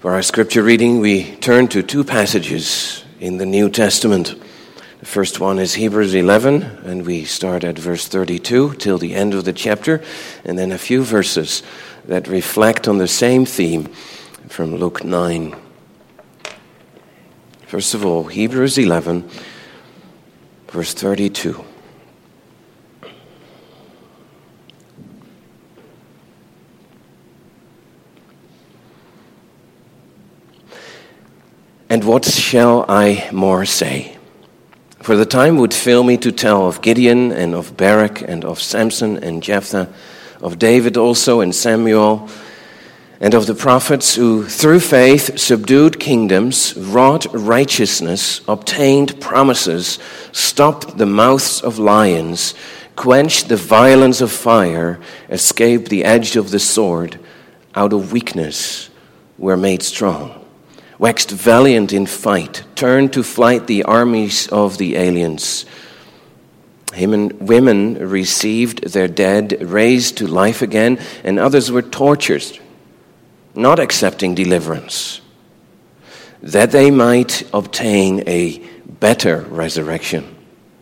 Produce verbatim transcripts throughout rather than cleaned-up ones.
For our scripture reading, we turn to two passages in the New Testament. The first one is Hebrews eleven, and we start at verse thirty-two till the end of the chapter, and then a few verses that reflect on the same theme from Luke nine. First of all, Hebrews eleven, verse thirty-two. And what shall I more say? For the time would fail me to tell of Gideon and of Barak and of Samson and Jephthah, of David also and Samuel, and of the prophets who through faith subdued kingdoms, wrought righteousness, obtained promises, stopped the mouths of lions, quenched the violence of fire, escaped the edge of the sword, out of weakness were made strong. Waxed valiant in fight, turned to flight the armies of the aliens. Him and women received their dead, raised to life again, and others were tortured, not accepting deliverance, that they might obtain a better resurrection.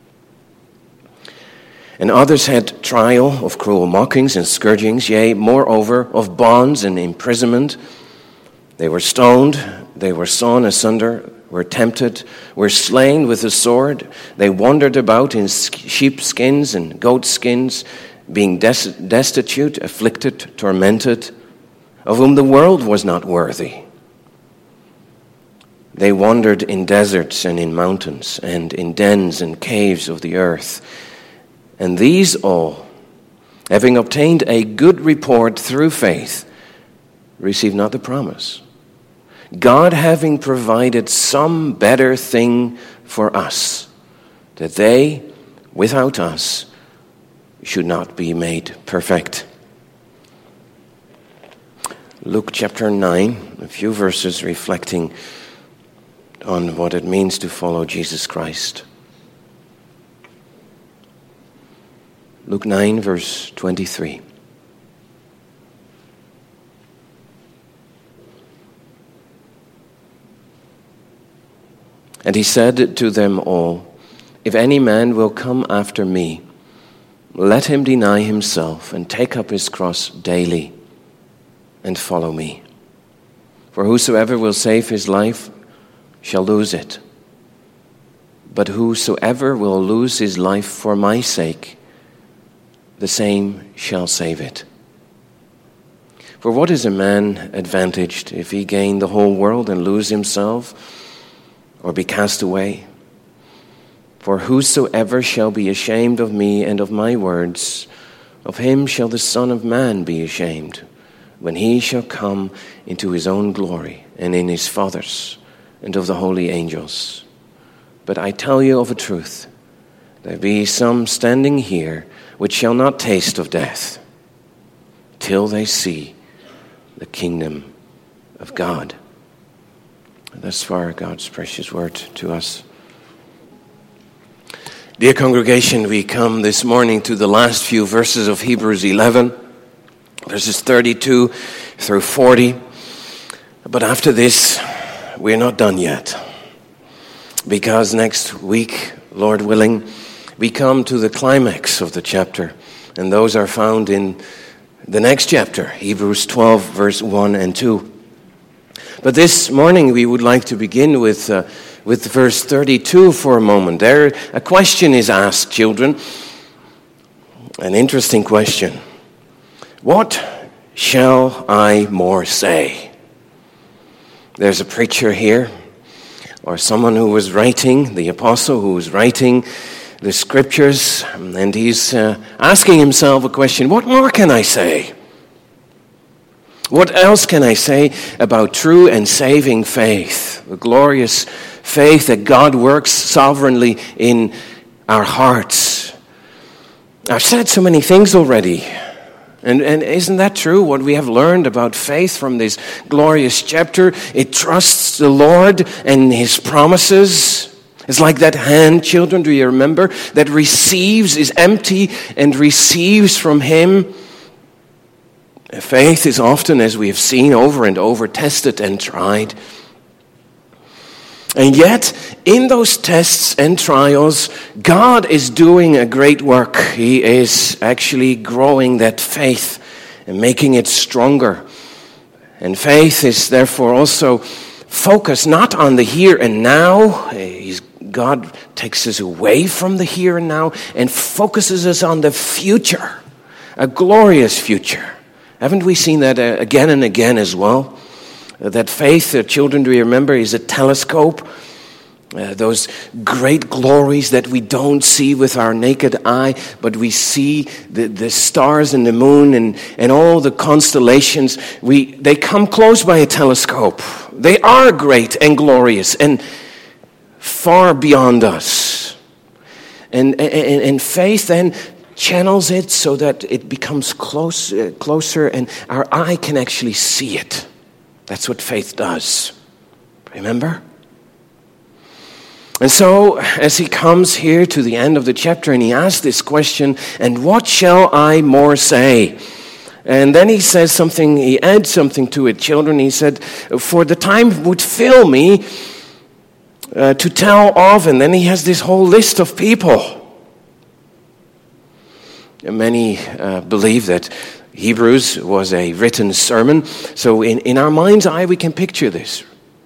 And others had trial of cruel mockings and scourgings, yea, moreover, of bonds and imprisonment. They were stoned, they were sawn asunder, were tempted, were slain with the sword. They wandered about in sheepskins and goatskins, being des- destitute, afflicted, tormented, of whom the world was not worthy. They wandered in deserts and in mountains, and in dens and caves of the earth. And these all, having obtained a good report through faith, received not the promise, God having provided some better thing for us, that they, without us, should not be made perfect. Luke chapter nine, a few verses reflecting on what it means to follow Jesus Christ. Luke nine, verse twenty-three. And he said to them all, if any man will come after me, let him deny himself and take up his cross daily and follow me. For whosoever will save his life shall lose it. But whosoever will lose his life for my sake, the same shall save it. For what is a man advantaged if he gain the whole world and lose himself, or be cast away? For whosoever shall be ashamed of me and of my words, of him shall the Son of Man be ashamed, when he shall come into his own glory and in his Father's and of the holy angels. But I tell you of a truth, there be some standing here which shall not taste of death, till they see the kingdom of God. Thus far, God's precious word to us. Dear congregation, we come this morning to the last few verses of Hebrews eleven, verses thirty-two through forty. But after this, we're not done yet, because next week, Lord willing, we come to the climax of the chapter, and those are found in the next chapter, Hebrews twelve, verse one and two. But this morning we would like to begin with uh, with verse thirty-two for a moment. There, a question is asked, children. An interesting question. What shall I more say? There's a preacher here, or someone who was writing, the apostle who was writing the scriptures, and he's uh, asking himself a question. What more can I say? What else can I say about true and saving faith? The glorious faith that God works sovereignly in our hearts. I've said so many things already. And, and isn't that true, what we have learned about faith from this glorious chapter? It trusts the Lord and His promises. It's like that hand, children, do you remember? That receives, is empty and receives from Him Faith is often, as we have seen over and over, tested and tried. And yet, in those tests and trials, God is doing a great work. He is actually growing that faith and making it stronger. And faith is therefore also focused not on the here and now. He's, God takes us away from the here and now and focuses us on the future, a glorious future. Haven't we seen that again and again as well? That faith, uh, children, do you remember, is a telescope. Uh, those great glories that we don't see with our naked eye, but we see the, the stars and the moon and, and all the constellations. We they come close by a telescope. They are great and glorious and far beyond us. And, and, and faith then channels it so that it becomes close, uh, closer and our eye can actually see it. That's what faith does. Remember? And so, as he comes here to the end of the chapter and he asks this question, and what shall I more say? And then he says something, he adds something to it, children. He said, for the time would fill me uh, to tell of, and then he has this whole list of people. And many uh, believe that Hebrews was a written sermon. So in, in our mind's eye, we can picture this.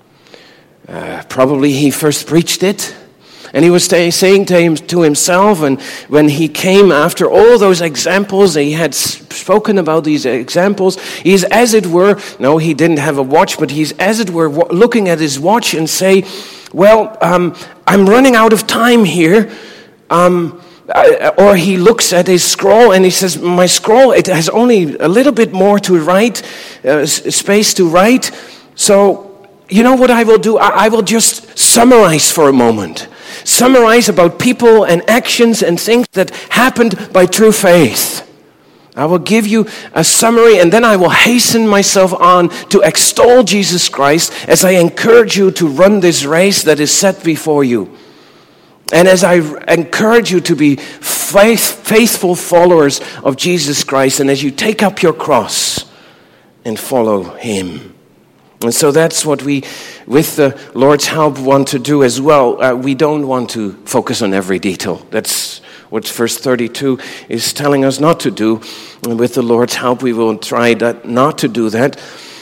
Uh, probably he first preached it, and he was t- saying to, him, to himself, and when he came after all those examples, he had s- spoken about these examples, he's as it were, no, he didn't have a watch, but he's as it were w- looking at his watch and say, well, um, I'm running out of time here, um, uh, or he looks at his scroll and he says, my scroll, it has only a little bit more to write, uh, s- space to write, so you know what I will do? I will just summarize for a moment. Summarize about people and actions and things that happened by true faith. I will give you a summary and then I will hasten myself on to extol Jesus Christ as I encourage you to run this race that is set before you. And as I encourage you to be faith, faithful followers of Jesus Christ, and as you take up your cross and follow Him. And so that's what we, with the Lord's help, want to do as well. Uh, we don't want to focus on every detail. That's what verse thirty-two is telling us not to do. And with the Lord's help, we will try that, not to do that.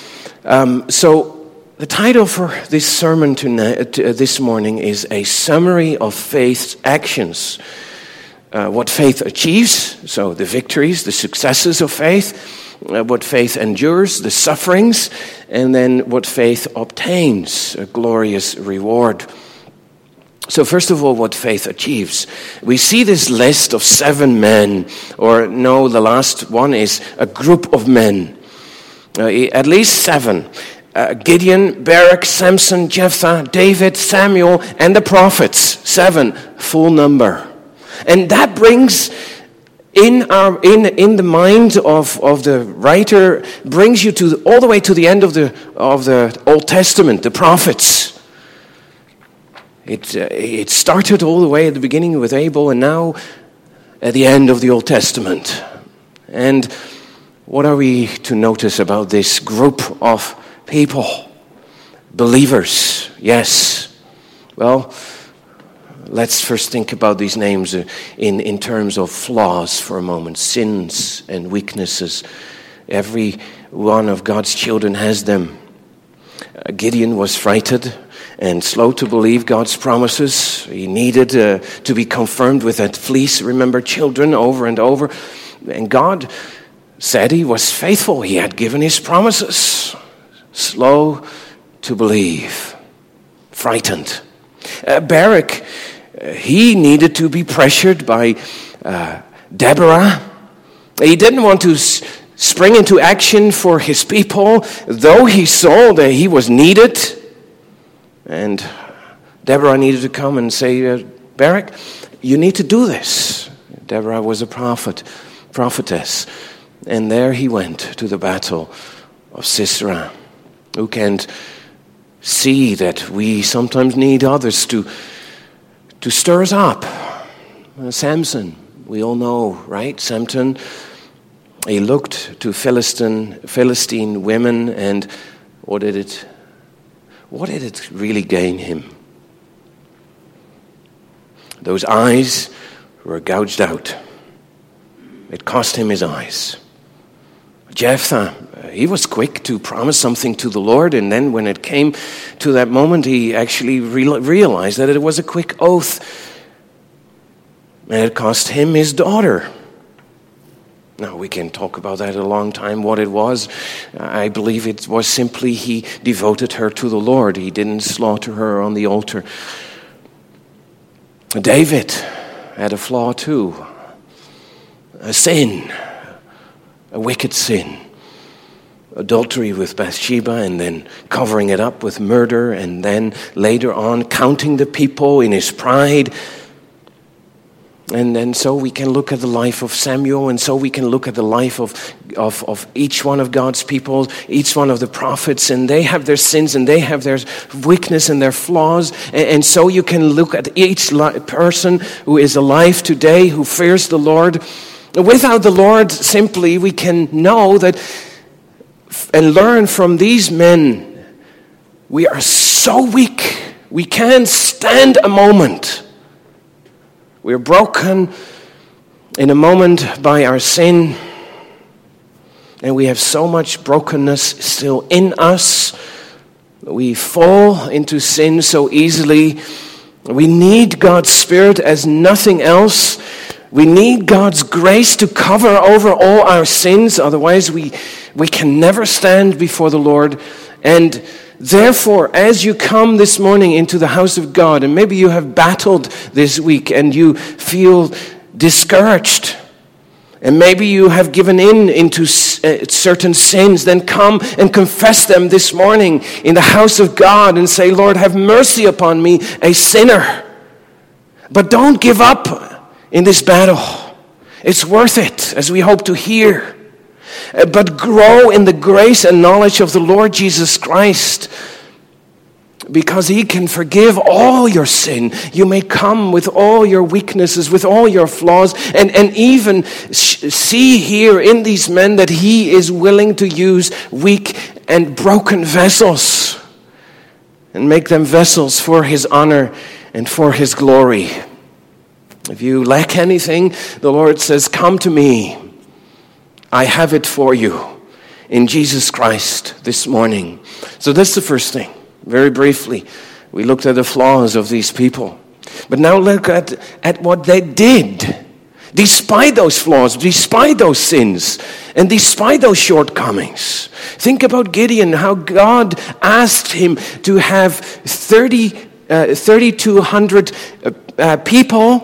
Um, so the title for this sermon tonight, uh, this morning is A Summary of Faith's Actions. Uh, what faith achieves, so the victories, the successes of faith. Uh, what faith endures, the sufferings, and then what faith obtains, a glorious reward. So first of all, what faith achieves. We see this list of seven men, or no, the last one is a group of men. Uh, at least seven. Uh, Gideon, Barak, Samson, Jephthah, David, Samuel, and the prophets. Seven, full number. And that brings in our in in the mind of, of the writer, brings you to all the way to the end of the of the Old Testament, the prophets. It uh, it started all the way at the beginning with Abel, and now at the end of the Old Testament. And what are we to notice about this group of people? Believers, yes. Well, let's first think about these names in, in terms of flaws for a moment, sins and weaknesses. Every one of God's children has them. Uh, Gideon was frightened and slow to believe God's promises. He needed uh, to be confirmed with that fleece, remember, children, over and over. And God said he was faithful. He had given his promises. Slow to believe. Frightened. Uh, Barak, he needed to be pressured by uh, Deborah. He didn't want to s- spring into action for his people, though he saw that he was needed. And Deborah needed to come and say, uh, Barak, you need to do this. Deborah was a prophet, prophetess. And there he went to the battle of Sisera. Who can see that we sometimes need others to to stir us up. Uh, Samson, we all know, right? Samson He looked to Philistine, Philistine women, and what did it, what did it really gain him? Those eyes were gouged out. It cost him his eyes. Jephthah, he was quick to promise something to the Lord, and then when it came to that moment, he actually re- realized that it was a quick oath, and it cost him his daughter. Now, we can talk about that a long time, what it was. I believe it was simply he devoted her to the Lord. He didn't slaughter her on the altar. David had a flaw too. A sin. A wicked sin. Adultery with Bathsheba, and then covering it up with murder, and then later on counting the people in his pride. And and so we can look at the life of Samuel, and so we can look at the life of, of, of each one of God's people, each one of the prophets, and they have their sins, and they have their weakness and their flaws. And, and so you can look at each li- person who is alive today, who fears the Lord. Without the Lord, simply, we can know that and learn from these men, we are so weak, we can't stand a moment. We're broken in a moment by our sin, and we have so much brokenness still in us. We fall into sin so easily. We need God's Spirit as nothing else. We need God's grace to cover over all our sins, otherwise we, we can never stand before the Lord. And therefore, as you come this morning into the house of God, and maybe you have battled this week and you feel discouraged, and maybe you have given in into certain sins, then come and confess them this morning in the house of God and say, Lord, have mercy upon me, a sinner. But don't give up in this battle. It's worth it, as we hope to hear. But grow in the grace and knowledge of the Lord Jesus Christ, because He can forgive all your sin. You may come with all your weaknesses, with all your flaws, and, and even sh- see here in these men that He is willing to use weak and broken vessels and make them vessels for His honor and for His glory. If you lack anything, the Lord says, come to me. I have it for you in Jesus Christ this morning. So that's the first thing. Very briefly, we looked at the flaws of these people. But now look at, at what they did. Despite those flaws, despite those sins, and despite those shortcomings. Think about Gideon, how God asked him to have thirty, uh, thirty-two hundred uh, uh, people,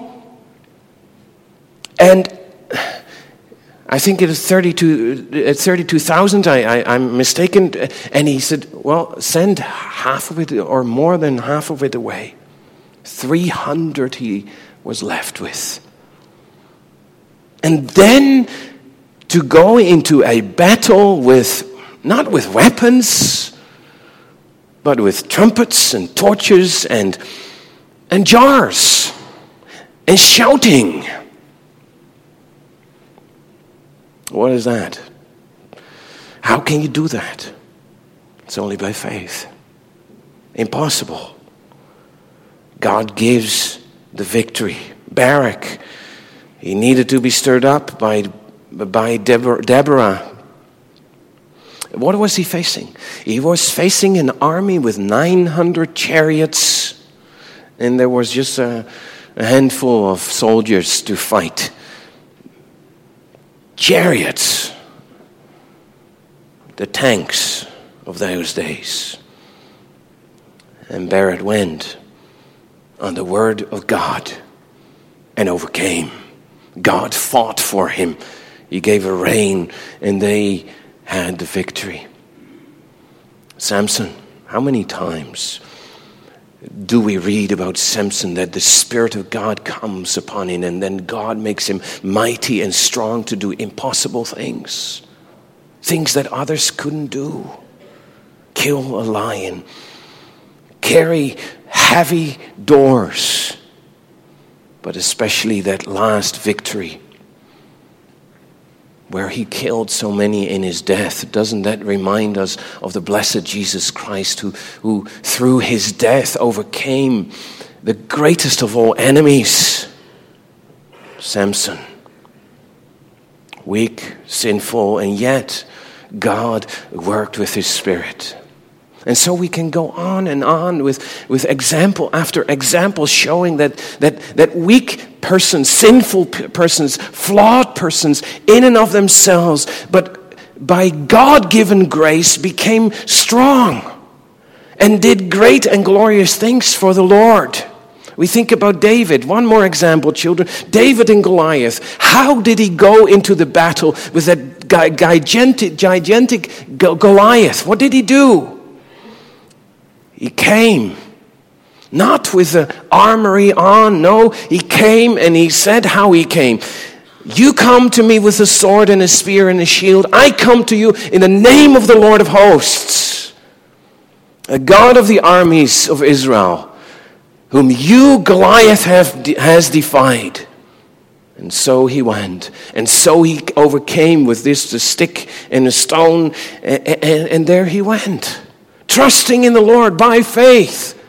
and I think it is thirty-two thousand, I, I, I'm mistaken. And he said, well, send half of it or more than half of it away. three hundred he was left with. And then to go into a battle with, not with weapons, but with trumpets and torches and, and jars and shouting. What is that? How can you do that? It's only by faith. Impossible. God gives the victory. Barak, he needed to be stirred up by, by Deborah, Deborah. What was he facing? He was facing an army with nine hundred chariots, and there was just a, a handful of soldiers to fight. Chariots, the tanks of those days. And Barak went on the word of God and overcame. God fought for him. He gave a rain, and they had the victory. Samson, how many times do we read about Samson, that the Spirit of God comes upon him and then God makes him mighty and strong to do impossible things, things that others couldn't do? Kill a lion, carry heavy doors, but especially that last victory. where he killed so many in his death. Doesn't that remind us of the blessed Jesus Christ who, who through his death overcame the greatest of all enemies, Samson. Weak, sinful, and yet God worked with his Spirit. And so we can go on and on with, with example after example showing that, that, that weak persons, sinful persons, flawed persons in and of themselves, but by God-given grace became strong and did great and glorious things for the Lord. We think about David. One more example, children. David and Goliath. How did he go into the battle with that gigantic, gigantic Goliath? What did he do? He came, not with the armory on. No, he came and he said how he came. You come to me with a sword and a spear and a shield. I come to you in the name of the Lord of hosts, a God of the armies of Israel, whom you, Goliath, have de- has defied. And so he went. And so he overcame with this, the stick and the stone. And, and, and there he went. Trusting in the Lord by faith.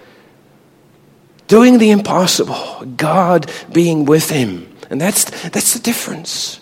Doing the impossible. God being with him. And that's, that's the difference.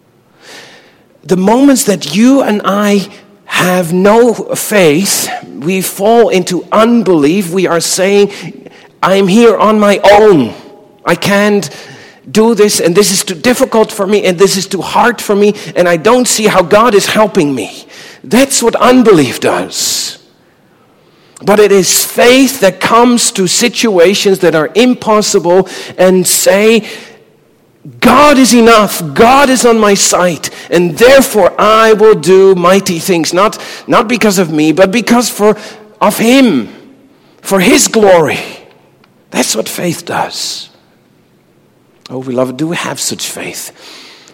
The moments that you and I have no faith, we fall into unbelief. We are saying, I'm here on my own. I can't do this, and this is too difficult for me, and this is too hard for me, and I don't see how God is helping me. That's what unbelief does. But it is faith that comes to situations that are impossible and say, God is enough. God is on my side, and therefore I will do mighty things. Not, not because of me, but because for of him, for his glory. That's what faith does. Oh, beloved, do we have such faith?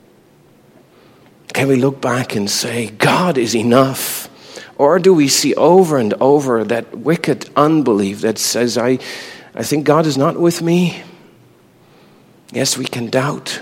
Can we look back and say, God is enough? Or do we see over and over that wicked unbelief that says, I, I think God is not with me? Yes, we can doubt.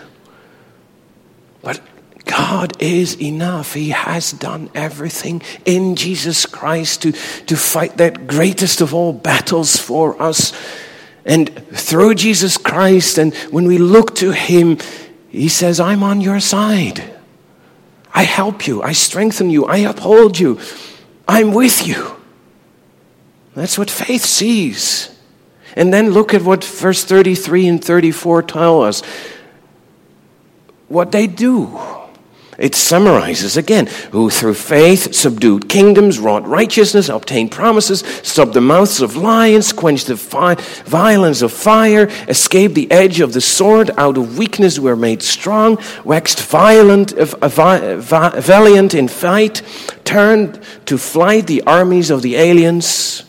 But God is enough. He has done everything in Jesus Christ to, to fight that greatest of all battles for us. And through Jesus Christ, and when we look to him, he says, I'm on your side. I help you. I strengthen you. I uphold you. I'm with you. That's what faith sees. And then look at what verse thirty-three and thirty-four tell us. What they do. It summarizes again, who through faith subdued kingdoms, wrought righteousness, obtained promises, stopped the mouths of lions, quenched the fi- violence of fire, escaped the edge of the sword, out of weakness were made strong, waxed violent, uh, vi- vi- valiant in fight, turned to flight the armies of the aliens.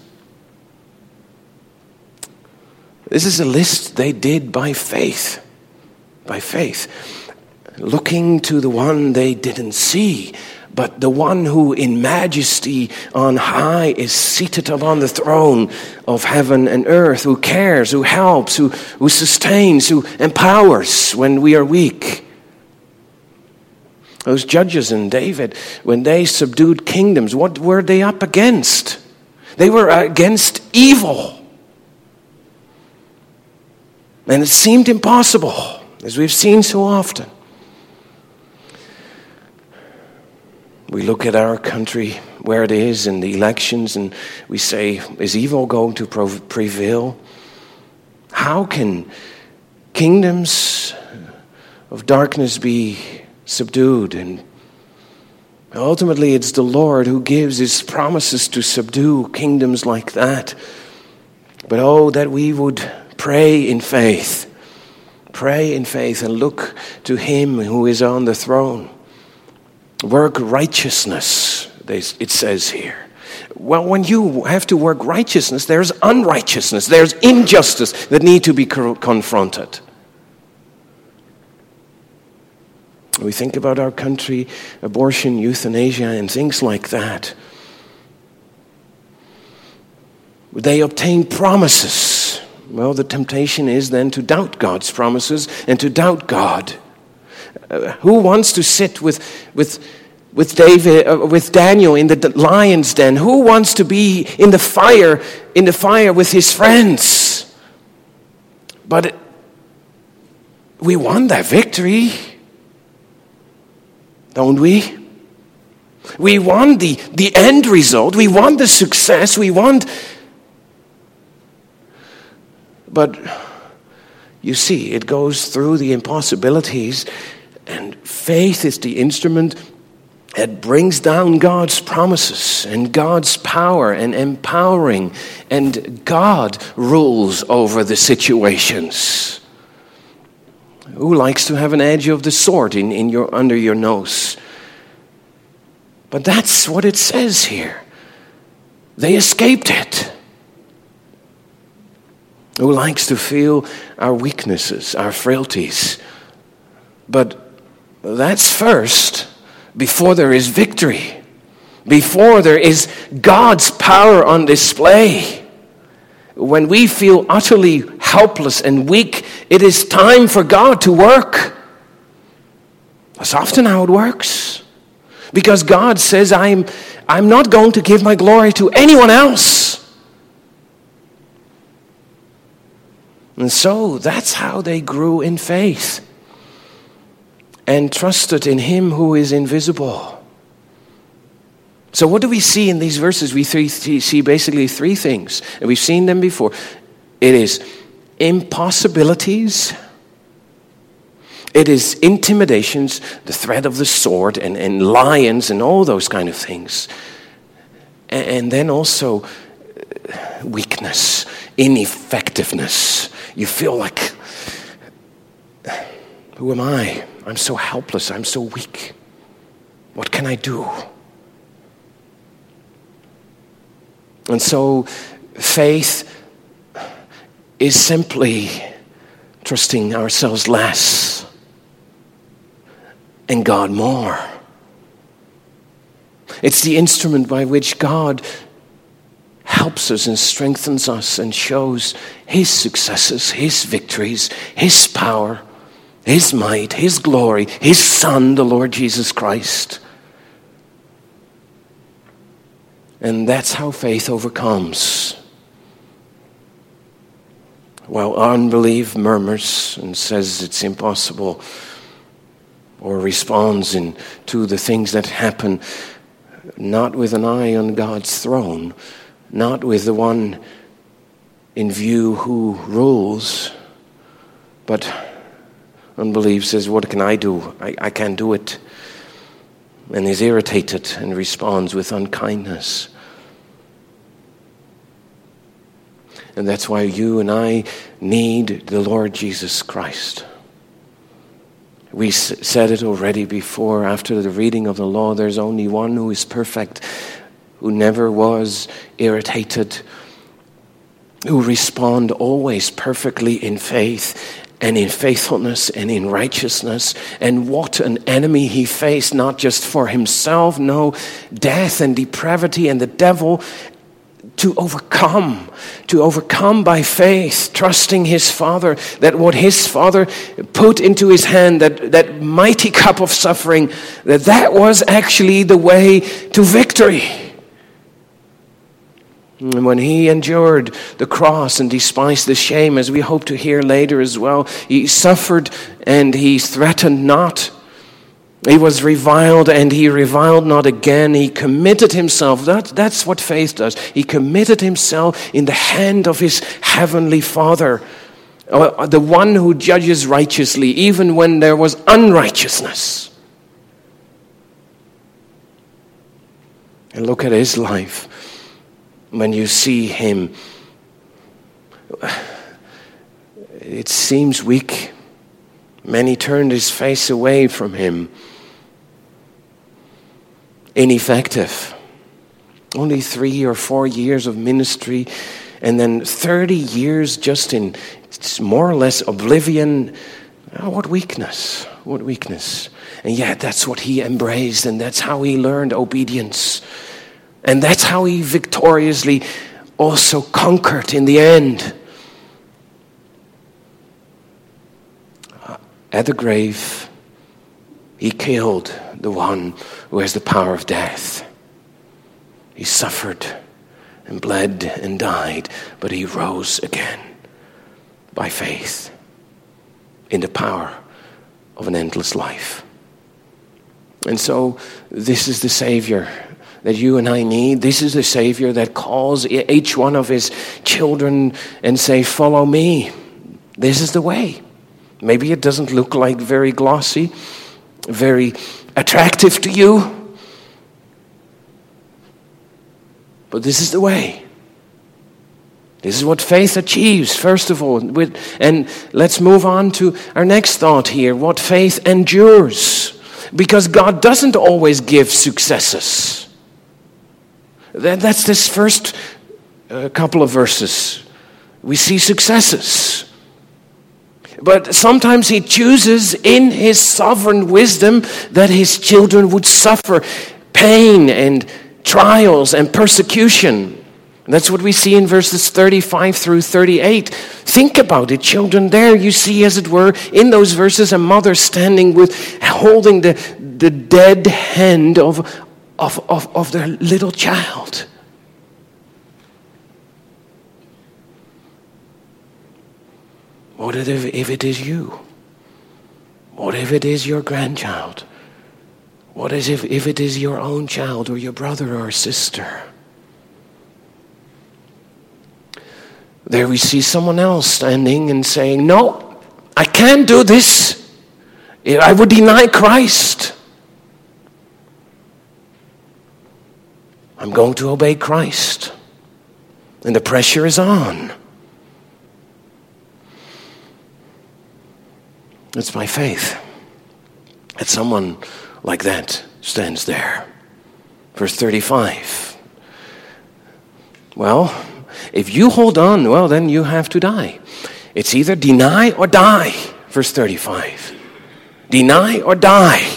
This is a list they did by faith, by faith. Looking to the one they didn't see, but the one who in majesty on high is seated upon the throne of heaven and earth, who cares, who helps, who, who sustains, who empowers when we are weak. Those judges and David, when they subdued kingdoms, what were they up against? They were against evil. And it seemed impossible, as we've seen so often. We look at our country, where it is in the elections, and we say, is evil going to prevail? How can kingdoms of darkness be subdued? And ultimately, it's the Lord who gives his promises to subdue kingdoms like that. But oh, that we would pray in faith. Pray in faith and look to him who is on the throne. Work righteousness, it says here. Well, when you have to work righteousness, there's unrighteousness, there's injustice that need to be confronted. We think about our country, abortion, euthanasia, and things like that. They obtain promises. Well, the temptation is then to doubt God's promises and to doubt God. Uh, who wants to sit with with with David, uh, with Daniel in the lion's den? Who wants to be in the fire, in the fire with his friends? But it, we want that victory, don't we? We want the, the end result. We want the success. We want... But you see, it goes through the impossibilities, and faith is the instrument that brings down God's promises and God's power and empowering, and God rules over the situations. Who likes to have an edge of the sword in, in your under your nose? But that's what it says here. They escaped it. Who likes to feel our weaknesses, our frailties? But that's first, before there is victory, before there is God's power on display. When we feel utterly helpless and weak, it is time for God to work. That's often how it works. Because God says, I'm, I'm not going to give my glory to anyone else. And so that's how they grew in faith and trusted in Him who is invisible. So what do we see in these verses? We three, see basically three things, and we've seen them before. It is impossibilities, it is intimidations, the threat of the sword, and, and lions, and all those kind of things. And, and then also weakness, ineffectiveness. You feel like, who am I? I'm so helpless, I'm so weak. What can I do? And so faith is simply trusting ourselves less and God more. It's the instrument by which God helps us and strengthens us and shows His successes, His victories, His power, His might, His glory, His Son, the Lord Jesus Christ. And that's how faith overcomes. While unbelief murmurs and says it's impossible, or responds in, to the things that happen, not with an eye on God's throne, not with the one in view who rules, but unbelief says, what can I do? I, I can't do it. And is irritated and responds with unkindness. And that's why you and I need the Lord Jesus Christ. We s- said it already before. After the reading of the law, there's only one who is perfect, who never was irritated, who respond always perfectly in faith and in faithfulness and in righteousness. And what an enemy he faced, not just for himself, no, death and depravity and the devil, to overcome, to overcome by faith, trusting his Father, that what his Father put into his hand, that, that mighty cup of suffering, that that was actually the way to victory. And when he endured the cross and despised the shame, as we hope to hear later as well, he suffered and he threatened not. He was reviled and he reviled not again. He committed himself. That, that's what faith does. He committed himself in the hand of his heavenly Father, the one who judges righteously, even when there was unrighteousness. And look at his life. When you see him, it seems weak. Many turned his face away from him. Ineffective. Only three or four years of ministry, and then thirty years just in more or less oblivion. Oh, what weakness, what weakness. And yet that's what he embraced, and that's how he learned obedience. And that's how he victoriously also conquered in the end. At the grave, He killed the one who has the power of death. He suffered and bled and died, but he rose again by faith in the power of an endless life. And so this is the Savior that you and I need. This is the Savior that calls each one of his children and say, follow me. This is the way. Maybe it doesn't look like very glossy, very attractive to you, but this is the way. This is what faith achieves, first of all. And let's move on to our next thought here, what faith endures. Because God doesn't always give successes. That's this first uh, couple of verses. We see successes. But sometimes he chooses in his sovereign wisdom that his children would suffer pain and trials and persecution. That's what we see in verses thirty-five through thirty-eight. Think about it, children. There you see, as it were, in those verses, a mother standing with, holding the, the dead hand of, of, of, of their little child. What if, if it is you? What if it is your grandchild? What is if, if it is your own child or your brother or sister? There we see someone else standing and saying, no, I can't do this. I would deny Christ. I'm going to obey Christ. And the pressure is on. It's by faith that someone like that stands there. Verse thirty-five. Well, if you hold on, well, then you have to die. It's either deny or die. Verse thirty-five. Deny or die.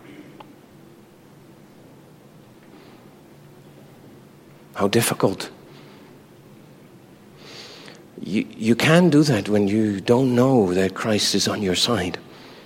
How difficult. You, you can do that when you don't know that Christ is on your side.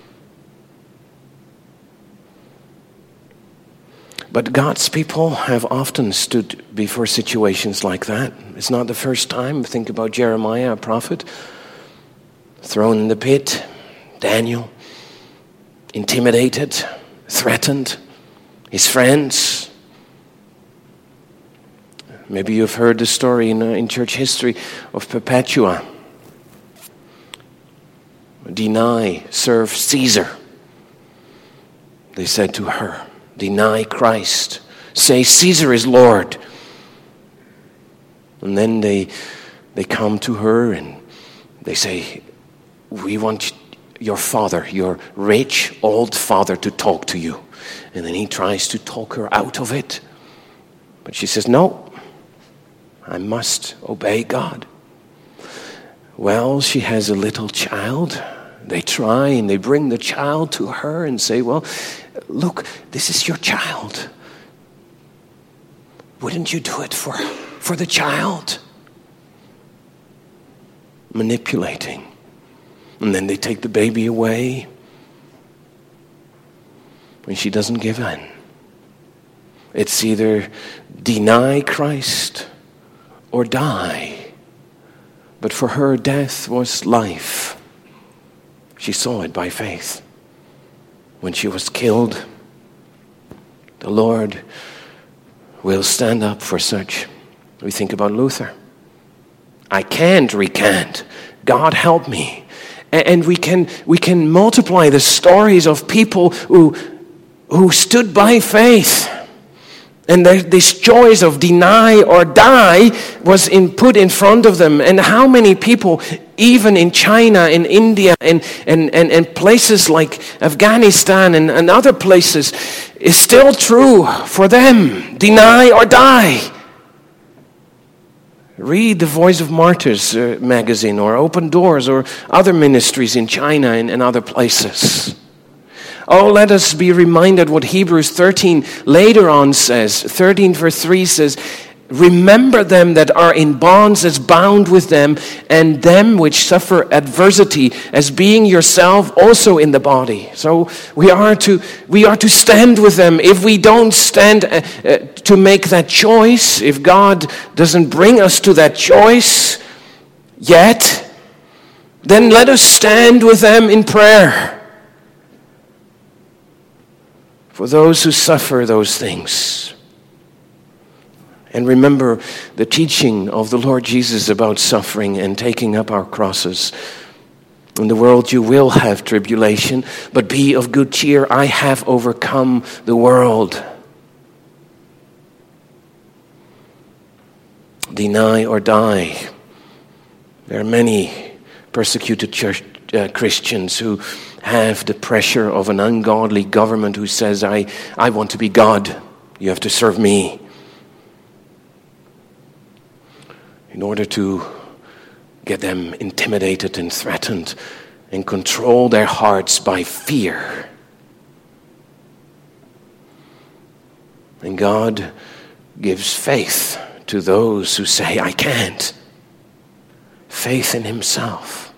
But God's people have often stood before situations like that. It's not the first time. Think about Jeremiah, a prophet, thrown in the pit. Daniel, intimidated, threatened. His friends. Maybe you've heard the story in, uh, in church history of Perpetua. Deny, serve Caesar. They said to her, deny Christ. Say Caesar is Lord. And then they they come to her and they say, we want your father, your rich old father, to talk to you. And then he tries to talk her out of it. But she says, no, I must obey God. Well, she has a little child. They try and they bring the child to her and say, well, look, this is your child. Wouldn't you do it for, for the child? Manipulating. And then they take the baby away. And she doesn't give in. It's either deny Christ or die. But for her, death was life. She saw it by faith. When she was killed, the Lord will stand up for such. We think about Luther. I can't recant. God help me. And we can we can multiply the stories of people who who stood by faith. And this choice of deny or die was in, put in front of them. And how many people, even in China, in India, and, and, and, and places like Afghanistan and, and other places, is still true for them. Deny or die. Read the Voice of Martyrs uh, magazine or Open Doors or other ministries in China and, and other places. Oh, let us be reminded what Hebrews thirteen later on says. thirteen verse three says, Remember them that are in bonds as bound with them, and them which suffer adversity as being yourself also in the body. So we are to we are to stand with them. If we don't stand uh, uh, to make that choice, if God doesn't bring us to that choice yet, then let us stand with them in prayer for those who suffer those things. And remember the teaching of the Lord Jesus about suffering and taking up our crosses. In the world you will have tribulation, but be of good cheer. I have overcome the world. Deny or die. There are many persecuted church, uh, Christians who have the pressure of an ungodly government who says, I, I want to be God. You have to serve me. In order to get them intimidated and threatened and control their hearts by fear. And God gives faith to those who say, I can't. Faith in himself.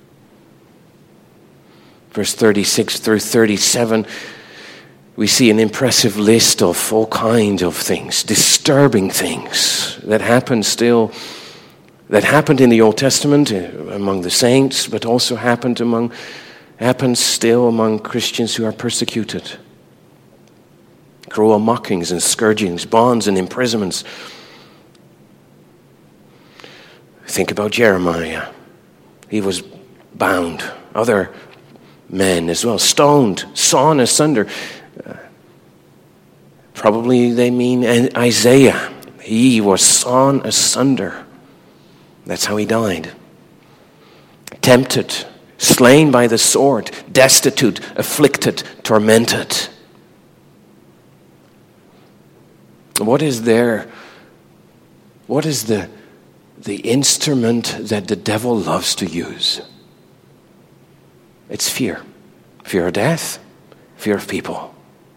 Verse thirty-six through thirty-seven, we see an impressive list of all kinds of things, disturbing things that happen still, that happened in the Old Testament among the saints, but also happened among, happens still among Christians who are persecuted. Cruel mockings and scourgings, bonds and imprisonments. Think about Jeremiah. He was bound. Other men as well, stoned, sawn asunder. Uh, probably they mean Isaiah. He was sawn asunder. That's how he died. Tempted, slain by the sword, destitute, afflicted, tormented. What is there? What is the, the instrument that the devil loves to use? It's fear. Fear of death, fear of people.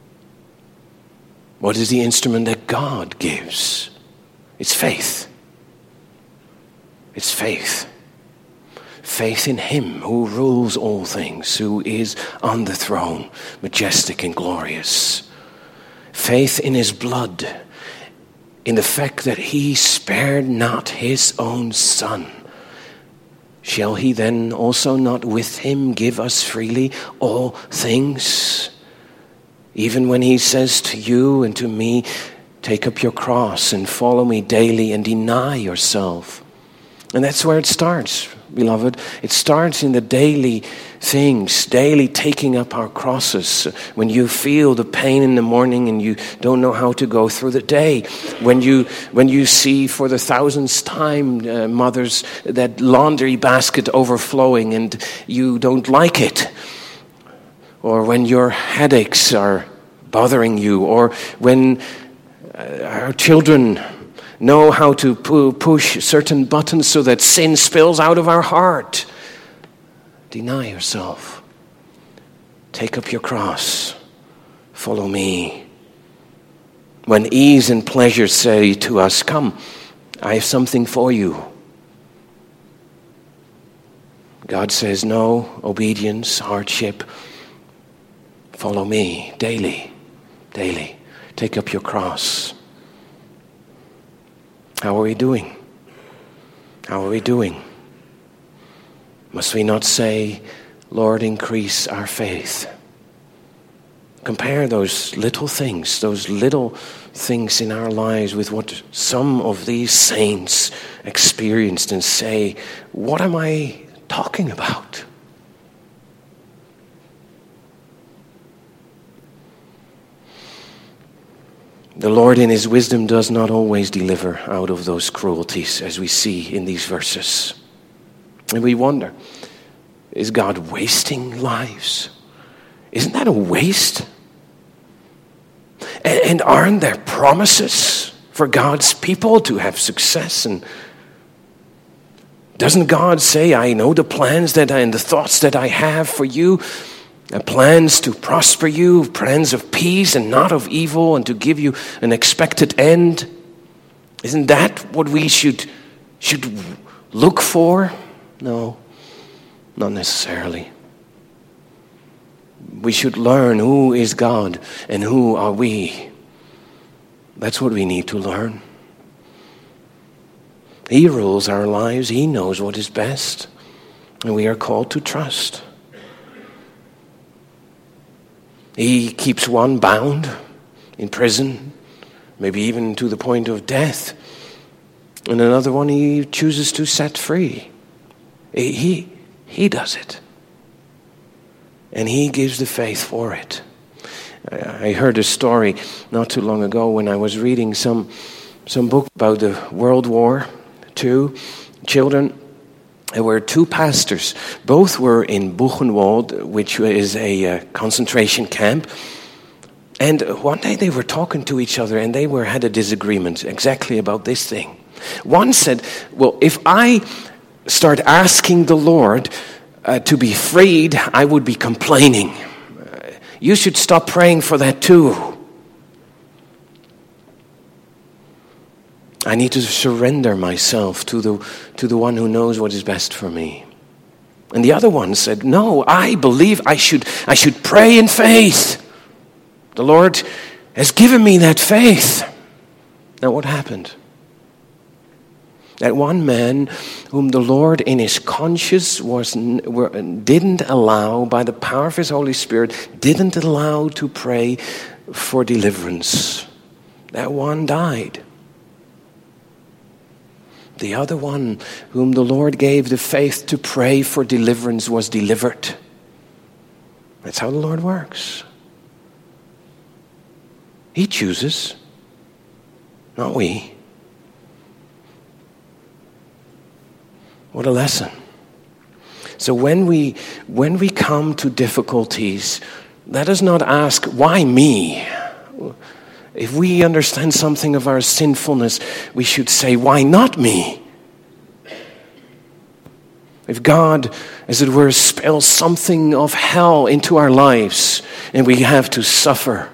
What is the instrument that God gives? It's faith. It's faith. Faith in him who rules all things, who is on the throne, majestic and glorious. Faith in his blood, in the fact that he spared not his own son. Shall he then also not with him give us freely all things? Even when he says to you and to me, take up your cross and follow me daily and deny yourself. And that's where it starts, beloved. It starts in the daily things, daily taking up our crosses. When you feel the pain in the morning and you don't know how to go through the day. When you when you see for the thousandth time, uh, mothers, that laundry basket overflowing and you don't like it. Or when your headaches are bothering you. Or when uh, our children know how to pu- push certain buttons so that sin spills out of our heart. Deny yourself. Take up your cross. Follow me. When ease and pleasure say to us, come, I have something for you. God says, no, obedience, hardship. Follow me daily, daily. Take up your cross. How are we doing? How are we doing? Must we not say, Lord, increase our faith? Compare those little things, those little things in our lives with what some of these saints experienced and say, what am I talking about? The Lord in his wisdom does not always deliver out of those cruelties as we see in these verses. And we wonder, is God wasting lives? Isn't that a waste? And, and aren't there promises for God's people to have success? And doesn't God say, I know the plans that I, and the thoughts that I have for you, Uh, plans to prosper you, plans of peace and not of evil, and to give you an expected end? Isn't that what we should, should look for? No, not necessarily. We should learn who is God and who are we. That's what we need to learn. He rules our lives. He knows what is best. And we are called to trust. He keeps one bound in prison, maybe even to the point of death. And another one he chooses to set free. He, he does it. And he gives the faith for it. I heard a story not too long ago when I was reading some, some book about the World War Two. Children, there were two pastors. Both were in Buchenwald, which is a uh, concentration camp. And one day they were talking to each other and they were had a disagreement exactly about this thing. One said, well, if I start asking the Lord uh, to be freed, I would be complaining. Uh, you should stop praying for that too. I need to surrender myself to the to the one who knows what is best for me. And the other one said, no, I believe I should I should pray in faith. The Lord has given me that faith. Now what happened? That one man whom the Lord in his conscience was, didn't allow, by the power of his Holy Spirit, didn't allow to pray for deliverance. That one died. The other one whom the Lord gave the faith to pray for deliverance was delivered. That's how the Lord works. He chooses, not we. What a lesson. So when we when we come to difficulties, let us not ask, why me? If we understand something of our sinfulness, we should say, why not me? If God, as it were, spills something of hell into our lives and we have to suffer,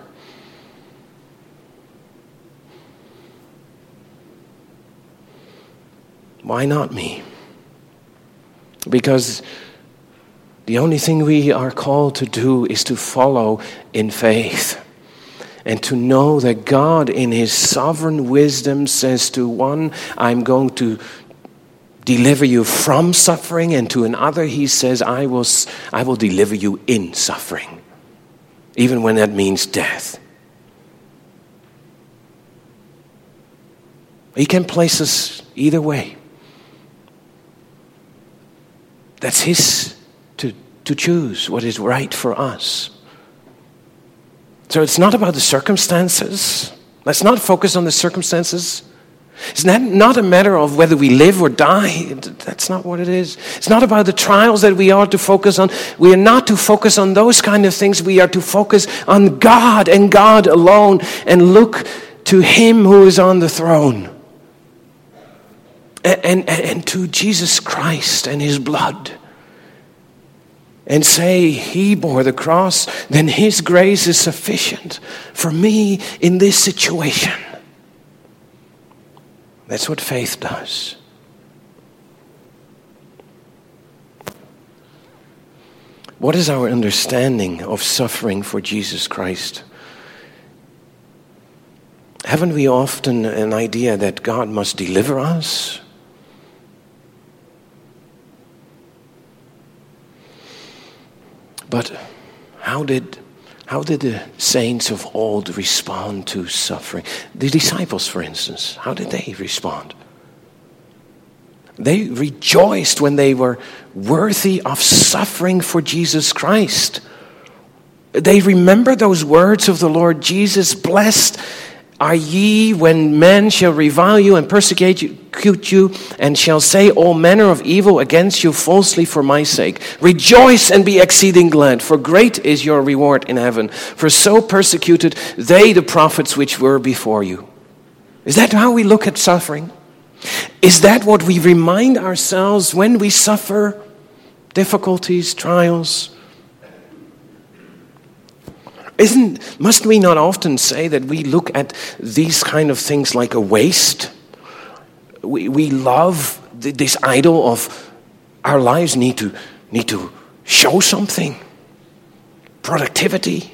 why not me? Because the only thing we are called to do is to follow in faith and to know that God in his sovereign wisdom says to one, I'm going to deliver you from suffering, and to another he says, I will, I will deliver you in suffering, even when that means death. He can place us either way. That's his to, to choose what is right for us. So it's not about the circumstances. Let's not focus on the circumstances. It's not, not a matter of whether we live or die. That's not what it is. It's not about the trials that we are to focus on. We are not to focus on those kind of things. We are to focus on God and God alone and look to him who is on the throne. And, and, and to Jesus Christ and his blood. And say, he bore the cross, then his grace is sufficient for me in this situation. That's what faith does. What is our understanding of suffering for Jesus Christ? Haven't we often an idea that God must deliver us? But how did how did the saints of old respond to suffering? The disciples, for instance, how did they respond? They rejoiced when they were worthy of suffering for Jesus Christ. They remember those words of the Lord Jesus, blessed are ye when men shall revile you and persecute you, and shall say all manner of evil against you falsely for my sake. Rejoice and be exceeding glad, for great is your reward in heaven. For so persecuted they the prophets which were before you. Is that how we look at suffering? Is that what we remind ourselves when we suffer difficulties, trials? Isn't, must we not often say that we look at these kind of things like a waste? we, we love th- this idol of our lives need to, need to show something. Productivity.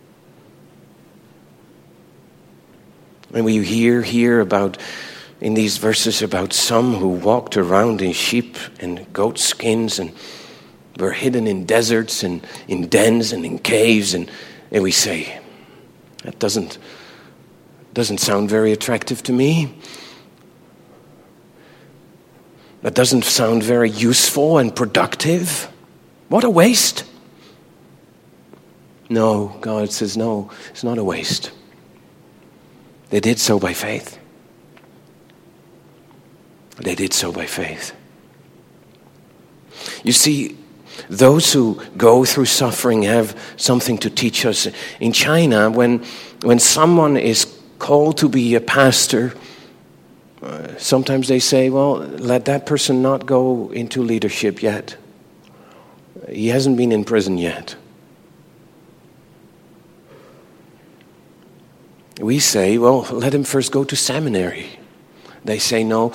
And we hear here about, in these verses, about some who walked around in sheep and goat skins and were hidden in deserts and in dens and in caves. And, and we say, that doesn't, doesn't sound very attractive to me. That doesn't sound very useful and productive. What a waste. No, God says, no, it's not a waste. They did so by faith. They did so by faith. You see, those who go through suffering have something to teach us. In China, when, when someone is called to be a pastor, uh, sometimes they say, well, let that person not go into leadership yet. He hasn't been in prison yet. We say, well, let him first go to seminary. They say, no,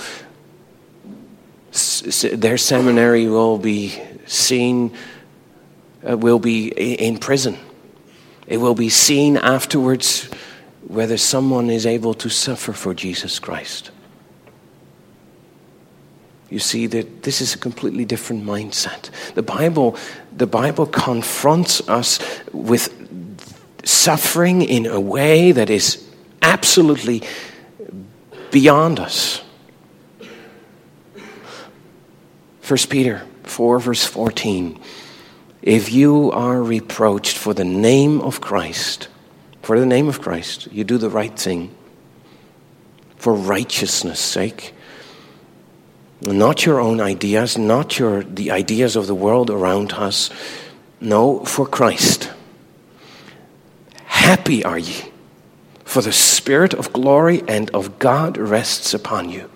s- their seminary will be seen, uh, will be in prison. It will be seen afterwards whether someone is able to suffer for Jesus Christ. You see that this is a completely different mindset. The Bible, the Bible confronts us with suffering in a way that is absolutely beyond us. First Peter four, verse fourteen. If you are reproached for the name of Christ, for the name of Christ, you do the right thing, for righteousness' sake, not your own ideas, not your the ideas of the world around us, no, for Christ. Happy are ye, for the Spirit of glory and of God rests upon you.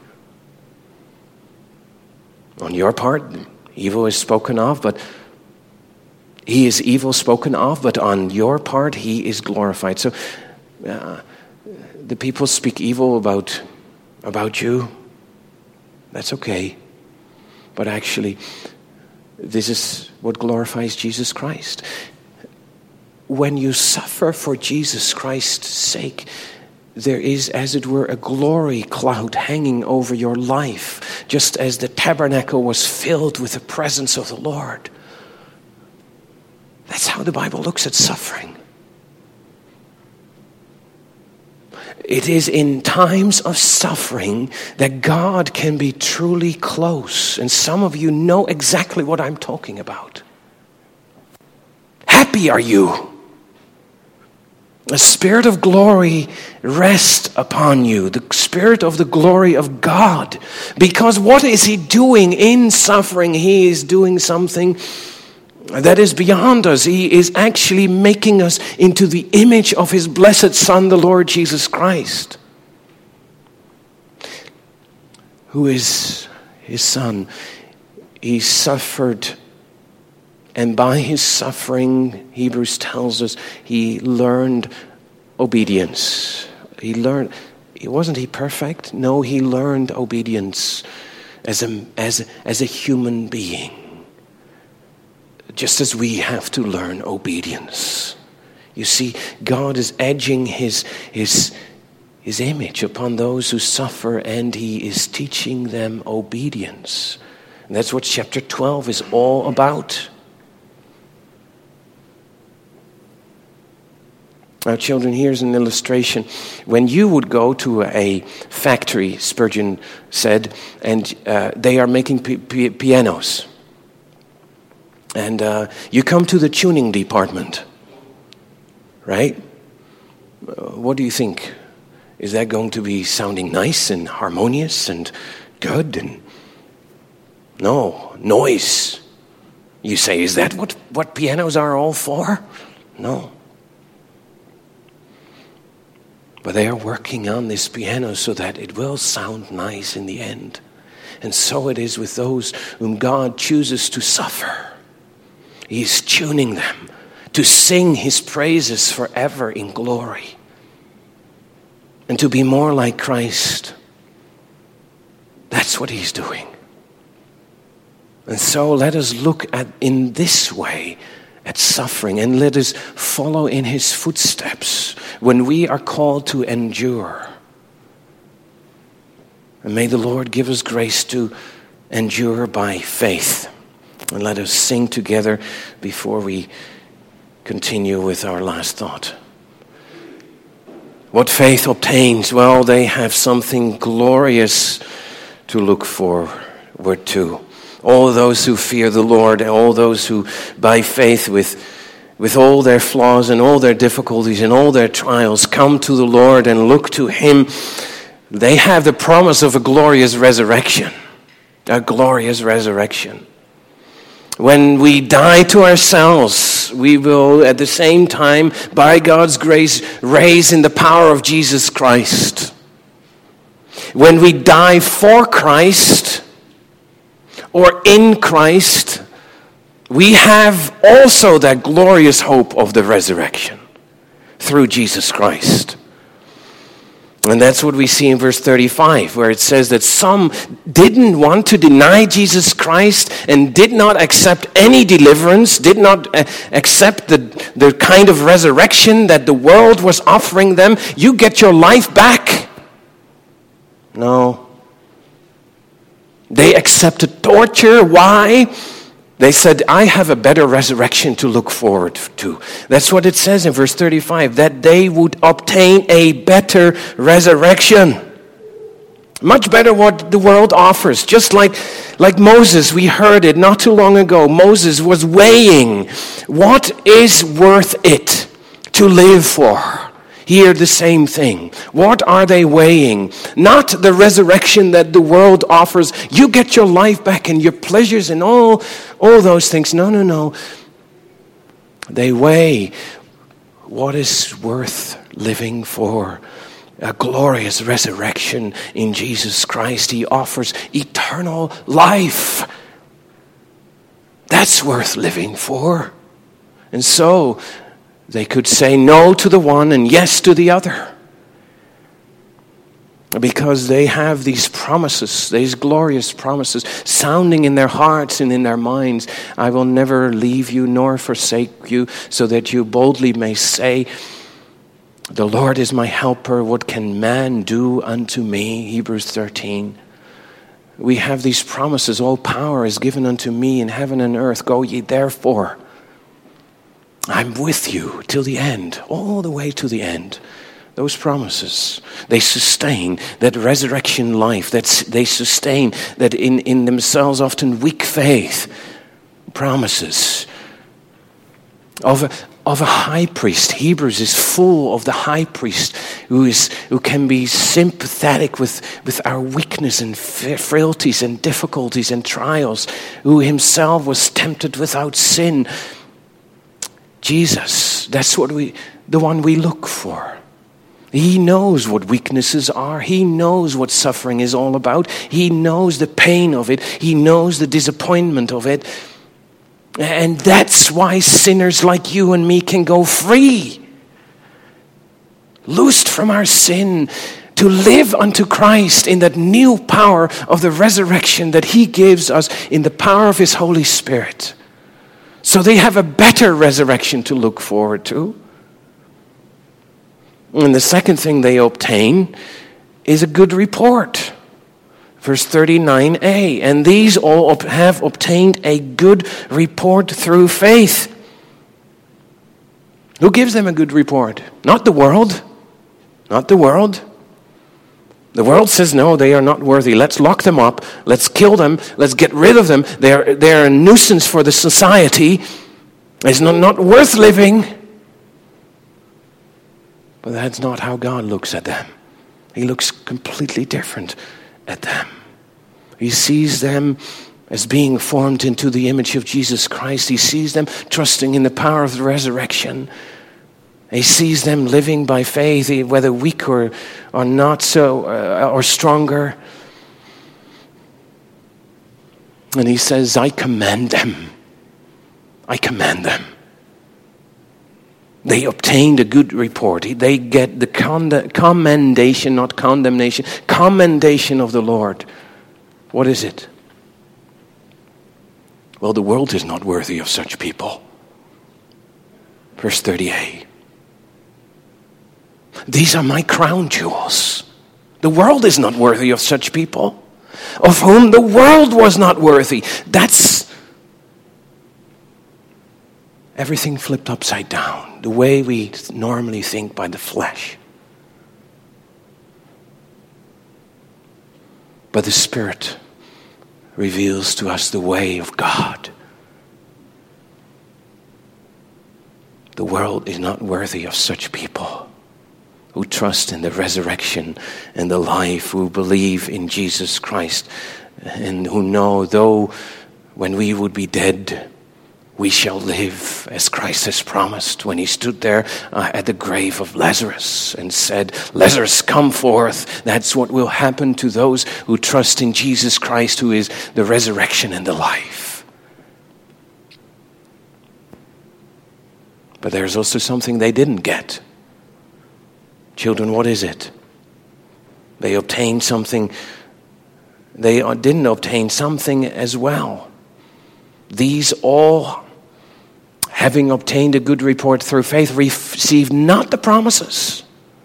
On your part, evil is spoken of, but he is evil spoken of, but on your part, he is glorified. So uh, the people speak evil about, about you. That's okay. But actually, this is what glorifies Jesus Christ. When you suffer for Jesus Christ's sake, there is, as it were, a glory cloud hanging over your life, just as the tabernacle was filled with the presence of the Lord. That's how the Bible looks at suffering. It is in times of suffering that God can be truly close. And some of you know exactly what I'm talking about. Happy are you. The Spirit of glory rests upon you. The Spirit of the glory of God. Because what is He doing in suffering? He is doing something that is beyond us. He is actually making us into the image of His blessed Son, the Lord Jesus Christ, who is His Son. He suffered, and by His suffering, Hebrews tells us, He learned obedience. He learned, wasn't He perfect? No, He learned obedience as a, as, as a human being. Just as we have to learn obedience. You see, God is edging his, his, his image upon those who suffer, and He is teaching them obedience. And that's what chapter twelve is all about. Now, children, here's an illustration. When you would go to a factory, Spurgeon said, and uh, they are making p- p- pianos. And uh, you come to the tuning department, right? Uh, what do you think? Is that going to be sounding nice and harmonious and good? And no, noise. You say, is that what, what pianos are all for? No. But they are working on this piano so that it will sound nice in the end. And so it is with those whom God chooses to suffer. He is tuning them to sing His praises forever in glory. And to be more like Christ. That's what he's doing. And so let us look at in this way at suffering, and let us follow in his footsteps when we are called to endure. And may the Lord give us grace to endure by faith. And let us sing together before we continue with our last thought. What faith obtains? Well, they have something glorious to look forward to. All those who fear the Lord, all those who by faith with, with all their flaws and all their difficulties and all their trials come to the Lord and look to him, they have the promise of a glorious resurrection. A glorious resurrection. When we die to ourselves, we will at the same time, by God's grace, raise in the power of Jesus Christ. When we die for Christ, or in Christ, we have also that glorious hope of the resurrection through Jesus Christ. And that's what we see in verse thirty-five, where it says that some didn't want to deny Jesus Christ and did not accept any deliverance, did not accept the, the kind of resurrection that the world was offering them. You get your life back. No. They accepted torture. Why? They said, I have a better resurrection to look forward to. That's what it says in verse thirty-five, that they would obtain a better resurrection. Much better what the world offers. Just like, like Moses, we heard it not too long ago. Moses was weighing what is worth it to live for. Here the same thing. What are they weighing? Not the resurrection that the world offers. You get your life back and your pleasures and all, all those things. No, no, no. They weigh what is worth living for. A glorious resurrection in Jesus Christ. He offers eternal life. That's worth living for. And so they could say no to the one and yes to the other. Because they have these promises, these glorious promises, sounding in their hearts and in their minds. I will never leave you nor forsake you, so that you boldly may say, the Lord is my helper. What can man do unto me? Hebrews thirteen. We have these promises. All power is given unto me in heaven and earth. Go ye therefore. I'm with you till the end, all the way to the end. Those promises, they sustain that resurrection life. That's, they sustain that in, in themselves often weak faith. Promises of a, of a high priest. Hebrews is full of the high priest who is who can be sympathetic with, with our weakness and frailties and difficulties and trials, who himself was tempted without sin. Jesus, that's what we, the one we look for. He knows what weaknesses are. He knows what suffering is all about. He knows the pain of it. He knows the disappointment of it. And that's why sinners like you and me can go free, loosed from our sin, to live unto Christ in that new power of the resurrection that he gives us in the power of his Holy Spirit. So they have a better resurrection to look forward to. And the second thing they obtain is a good report. Verse thirty-nine a, and these all have obtained a good report through faith. Who gives them a good report? Not the world. Not the world. The world says, no, they are not worthy. Let's lock them up. Let's kill them. Let's get rid of them. They're, they're a nuisance for the society. It's not, not worth living. But that's not how God looks at them. He looks completely different at them. He sees them as being formed into the image of Jesus Christ. He sees them trusting in the power of the resurrection. He sees them living by faith, whether weak or, or not so, uh, or stronger. And he says, I commend them. I commend them. They obtained a good report. They get the con- commendation, not condemnation, commendation of the Lord. What is it? Well, the world is not worthy of such people. Verse thirty-eight. These are my crown jewels. The world is not worthy of such people, of whom the world was not worthy. That's everything flipped upside down, the way we normally think by the flesh. But the Spirit reveals to us the way of God. The world is not worthy of such people who trust in the resurrection and the life, who believe in Jesus Christ, and who know, though when we would be dead, we shall live, as Christ has promised when he stood there uh, at the grave of Lazarus and said, Lazarus, come forth. That's what will happen to those who trust in Jesus Christ, who is the resurrection and the life. But there's also something they didn't get. Children, what is it? They obtained something. They didn't obtain something as well. These all, having obtained a good report through faith, received not the promises,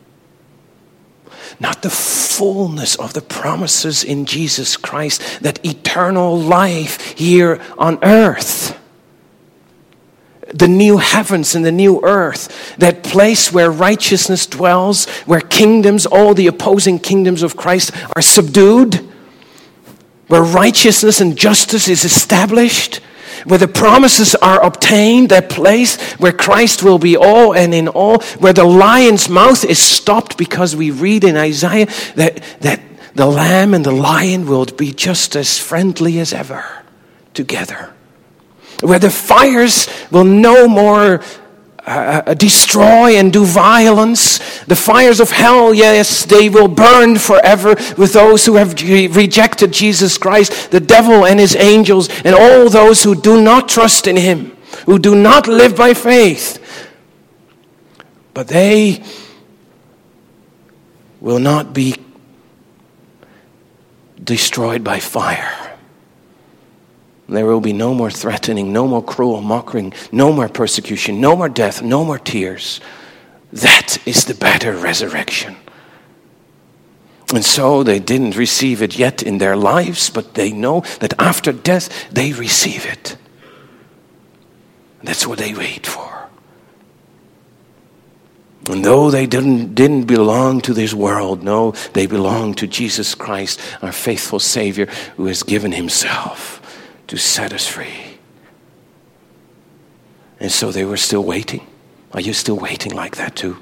not the fullness of the promises in Jesus Christ, that eternal life here on earth. The new heavens and the new earth, that place where righteousness dwells, where kingdoms, all the opposing kingdoms of Christ are subdued, where righteousness and justice is established, where the promises are obtained, that place where Christ will be all and in all, where the lion's mouth is stopped, because we read in Isaiah that, that the lamb and the lion will be just as friendly as ever together. Where the fires will no more uh, destroy and do violence. The fires of hell, yes, they will burn forever with those who have re- rejected Jesus Christ, the devil and his angels, and all those who do not trust in him, who do not live by faith. But they will not be destroyed by fire. There will be no more threatening, no more cruel mocking, no more persecution, no more death, no more tears. That is the better resurrection. And so they didn't receive it yet in their lives, but they know that after death they receive it. That's what they wait for. And though they didn't, didn't belong to this world, no, they belong to Jesus Christ, our faithful Savior, who has given himself to set us free. And so they were still waiting. Are you still waiting like that too?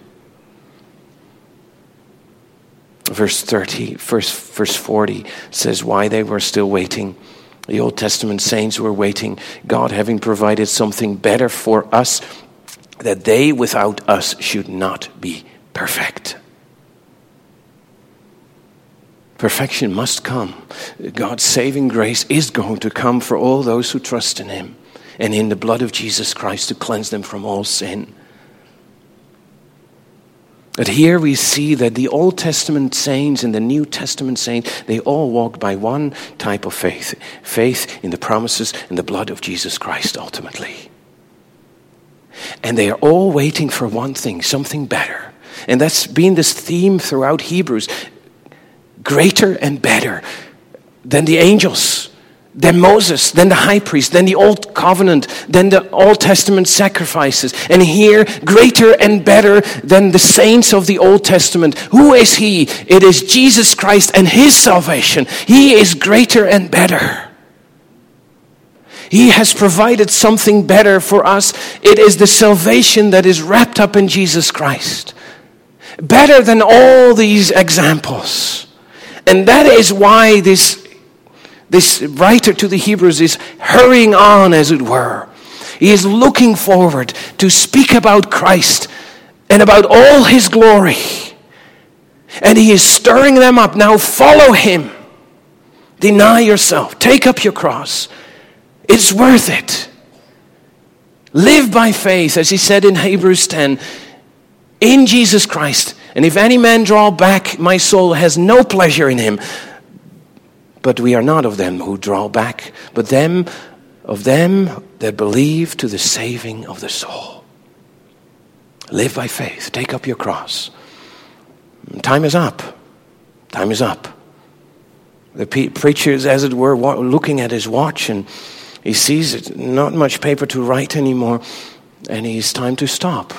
Verse thirty, verse, verse forty says why they were still waiting. The Old Testament saints were waiting, God having provided something better for us, that they without us should not be perfect. Perfection must come. God's saving grace is going to come for all those who trust in him and in the blood of Jesus Christ to cleanse them from all sin. But here we see that the Old Testament saints and the New Testament saints, they all walked by one type of faith. Faith in the promises and the blood of Jesus Christ ultimately. And they are all waiting for one thing, something better. And that's been this theme throughout Hebrews. Greater and better than the angels, than Moses, than the high priest, than the old covenant, than the Old Testament sacrifices. And here, greater and better than the saints of the Old Testament. Who is he? It is Jesus Christ and his salvation. He is greater and better. He has provided something better for us. It is the salvation that is wrapped up in Jesus Christ. Better than all these examples. And that is why this, this writer to the Hebrews is hurrying on, as it were. He is looking forward to speak about Christ and about all his glory. And he is stirring them up. Now follow him. Deny yourself. Take up your cross. It's worth it. Live by faith, as he said in Hebrews ten, in Jesus Christ. And if any man draw back, my soul has no pleasure in him. but we are not of them who draw back, but them of them that believe to the saving of the soul. Live by faith. Take up your cross. Time is up. Time is up. The pe- preacher is, as it were, wa- looking at his watch, and he sees it, not much paper to write anymore, and it's time to stop.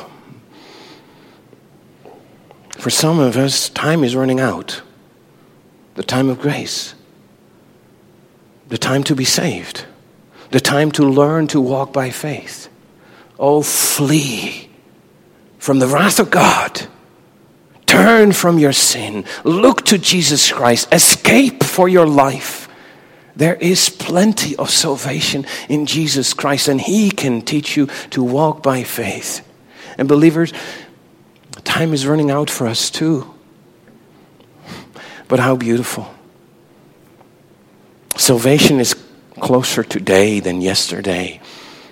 For some of us, time is running out. The time of grace. The time to be saved. The time to learn to walk by faith. Oh, flee from the wrath of God. Turn from your sin. Look to Jesus Christ. Escape for your life. There is plenty of salvation in Jesus Christ, and He can teach you to walk by faith. And believers, time is running out for us too. But how beautiful. Salvation is closer today than yesterday.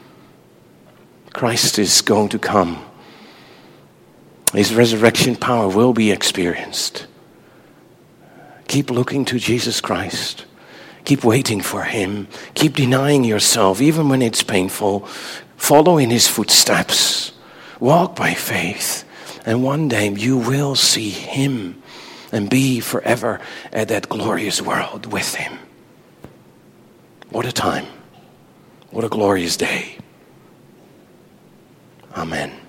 Christ is going to come. His resurrection power will be experienced. Keep looking to Jesus Christ. Keep waiting for Him. Keep denying yourself, even when it's painful. Follow in His footsteps. Walk by faith. And one day you will see Him and be forever at that glorious world with Him. What a time. What a glorious day. Amen.